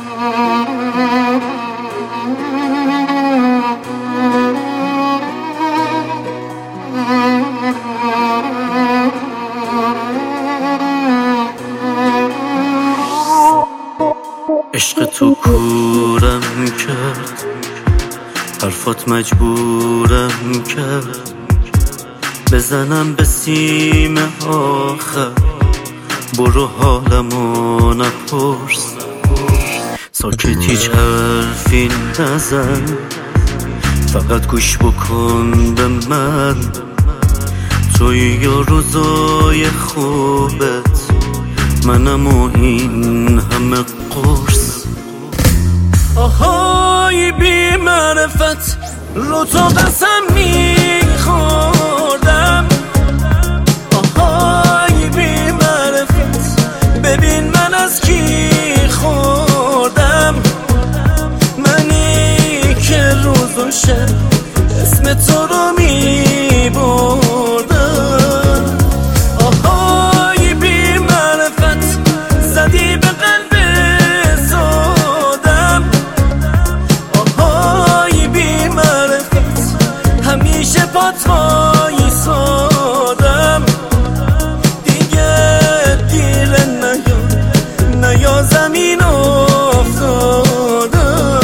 عشق تو کورم کرد، حرفات مجبورم کرد بزنم به سیم آخر. برو حالمو نپرس، ساکت هیچ حرفی نزن، فقط گوش بکن به من. توی یا روزای خوبت منم و این همه قرص. آهای بی معرفت رو تو قسم میخوردم. آهای بی معرفت ببین من از کی خوردم. منی که روز و شب اسم تو رو میبردم. آهای بی معرفت زدی به قلب سادم. آهای بی معرفت همیشه پات وایسادم. دیگه دیر نیا زمین افتادم.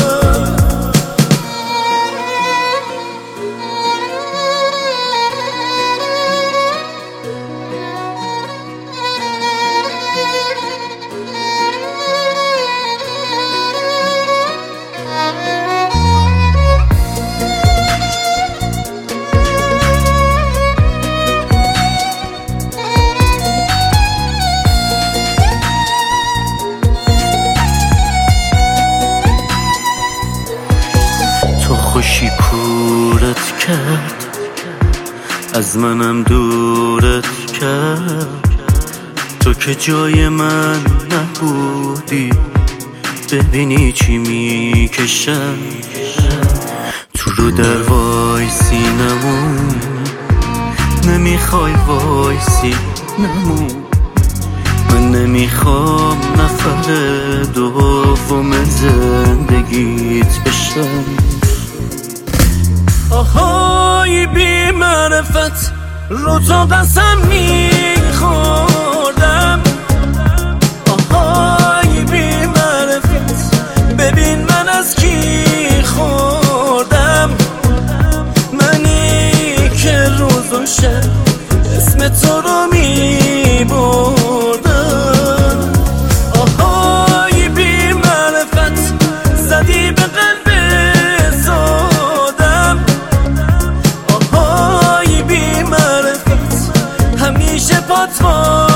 خوشی کورت کرد، از منم دورت کرد. تو که جای من نبودی، ببینی چی میکشم. تو رو در وایسی نمون، نمیخوای وایسی نمون. من نمیخوام نفر دوم زندگیت بشم. آهای بی معرفت رو تو قسم میخوردم. آهای بی معرفت ببین من از کی خوردم. منی که روز و شب اسم تو رو میبردم. آهای بی معرفت زدی به قلب همیشه پات